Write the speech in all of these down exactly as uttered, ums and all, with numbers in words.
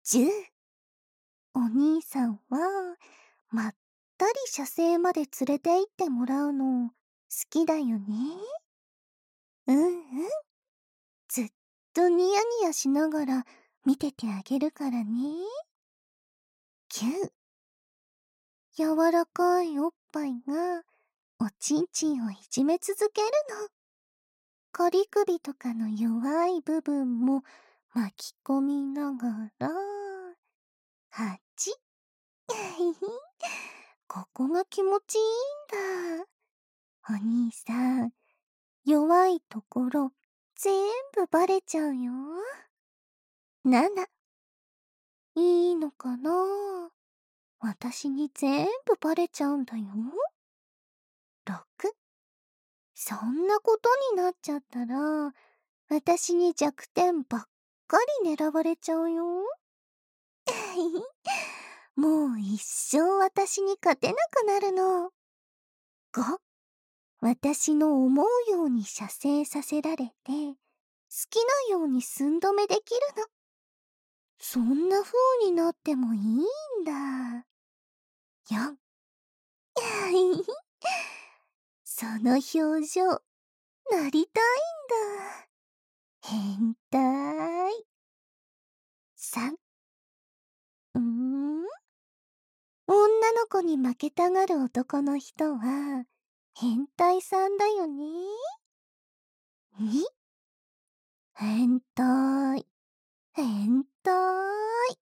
じゅう。お兄さんは、まったり写生まで連れて行ってもらうの、好きだよね。うんうん。ずっとニヤニヤしながら見ててあげるからね。きゅう。柔らかいおっぱいが、おちんちんをいじめ続けるの。カリ首とかの弱い部分も巻き込みながら、はち。ここが気持ちいいんだ。お兄さん、弱いところ全部バレちゃうよ。なな。いいのかな？私に全部バレちゃうんだよ。ろく。そんなことになっちゃったら、私に弱点ばっかり狙われちゃうよ。もう一生私に勝てなくなるの。ご。私の思うように写生させられて、好きなように寸止めできるの。そんな風になってもいいんだ。よん。その表情、なりたいんだ。変態。さん。うーん女の子に負けたがる男の人は、変態さんだよね。に。変態。変態。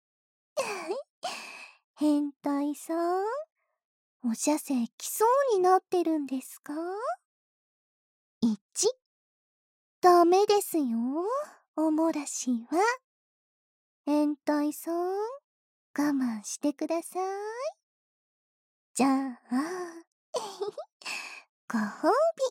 変態さん、お写生来そうになってるんですか？いち。ダメですよ、おもらしは。変態さん、我慢してください。じゃあ、ご褒